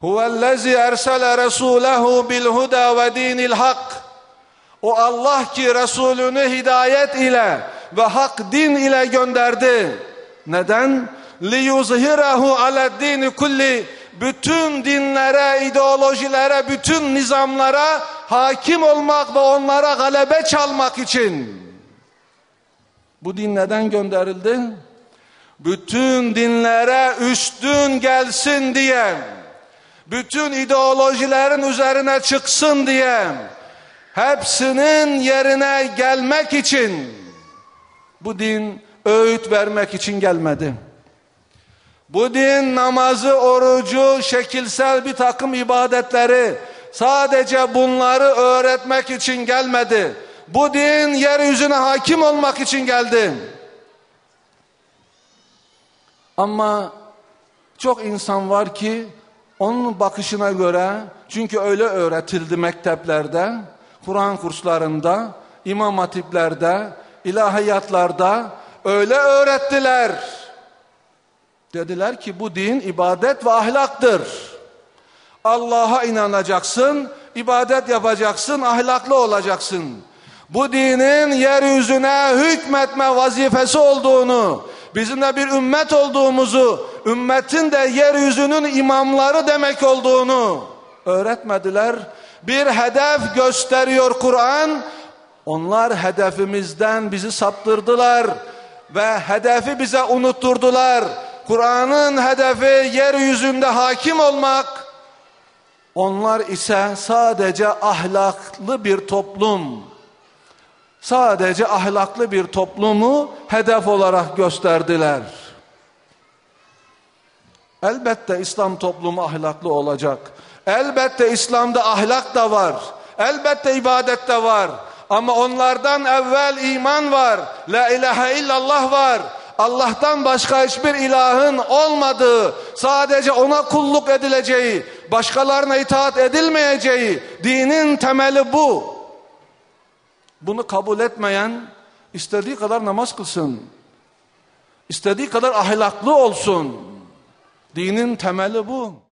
Huvellezî ersele resûlehu bil huda ve dinil hak. O Allah ki Resulünü hidayet ile ve hak din ile gönderdi. Neden? Liyuzhirahu ale'd-dini kulli. Bütün dinlere, ideolojilere, bütün nizamlara hakim olmak ve onlara galebe çalmak için. Bu din neden gönderildi? Bütün dinlere üstün gelsin diye, bütün ideolojilerin üzerine çıksın diye, hepsinin yerine gelmek için. Bu din öğüt vermek için gelmedi. Bu din namazı, orucu, şekilsel bir takım ibadetleri, sadece bunları öğretmek için gelmedi. Bu din yeryüzüne hakim olmak için geldi. Ama çok insan var ki onun bakışına göre, çünkü öyle öğretildi mekteplerde, Kur'an kurslarında, imam hatiplerde, ilahiyatlarda öyle öğrettiler. Dediler ki bu din ibadet ve ahlaktır. Allah'a inanacaksın, ibadet yapacaksın, ahlaklı olacaksın. Bu dinin yeryüzüne hükmetme vazifesi olduğunu, bizim de bir ümmet olduğumuzu, ümmetin de yeryüzünün imamları demek olduğunu öğretmediler. Bir hedef gösteriyor Kur'an. Onlar hedefimizden bizi saptırdılar ve hedefi bize unutturdular. Kur'an'ın hedefi yeryüzünde hakim olmak. Onlar ise sadece ahlaklı bir toplum, sadece ahlaklı bir toplumu hedef olarak gösterdiler. Elbette İslam toplumu ahlaklı olacak. Elbette İslam'da ahlak da var. Elbette ibadet de var. Ama onlardan evvel iman var. La ilahe illallah var. Allah'tan başka hiçbir ilahın olmadığı, sadece ona kulluk edileceği, başkalarına itaat edilmeyeceği dinin temeli bu. Bunu kabul etmeyen istediği kadar namaz kılsın, istediği kadar ahlaklı olsun. Dinin temeli bu.